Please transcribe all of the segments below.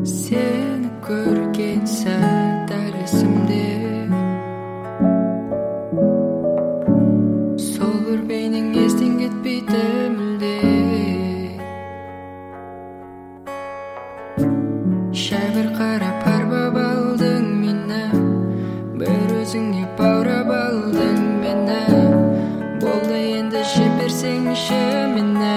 Seni көрген сәт дәл есімде, сол бір бейнең естен кетпейді мүлде. Шәбір қарап арбап алдың мені, бір өзіңе баурап алдың мені. Болды енді жеп берсеңші мені.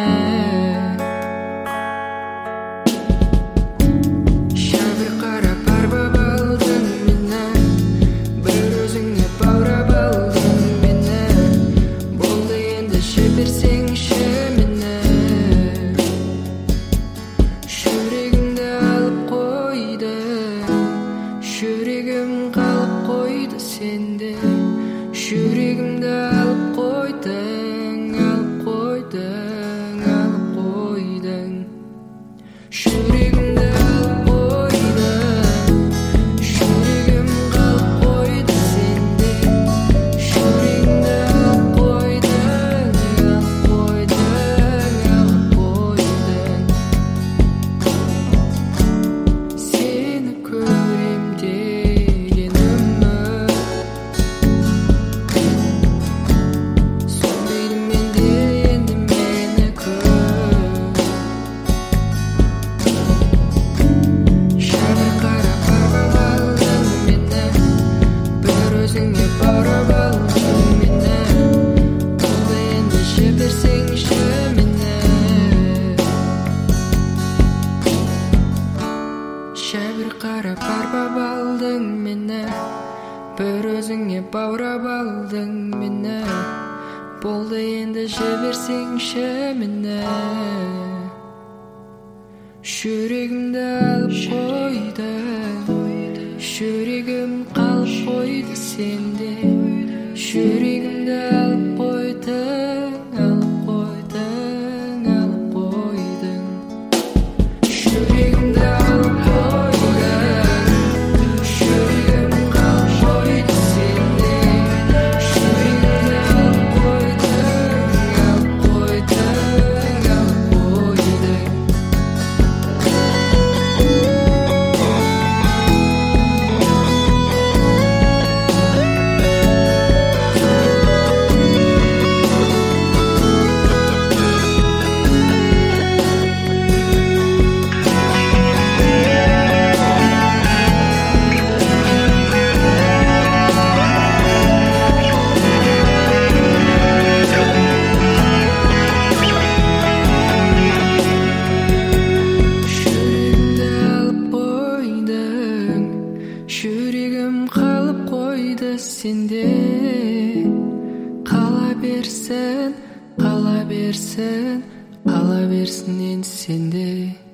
Жүрегім қалып қойды сенде, жүрегімді алып қойдың, алып қойдың, алып қойдың. Жүрегімді алып қойдың, жүрегім қалып қойды сенде, жүрегімді алып қойдың, алып қойдың, алып қойдың. Сені көрем Шәбір қарап арбап алдың мені, бір өзіңе баурап алдың мені. Болды енді жіберсеңші мені. Жүрегімді алып қойдың, жүрегім қалып қойды сенде, жүрегімді алып қойдың, алып қойдың, алып қойдың. Жүрегімді алып жүрегім қалып қойды сенде, қала берсін, қала берсін, қала берсін енді сенде.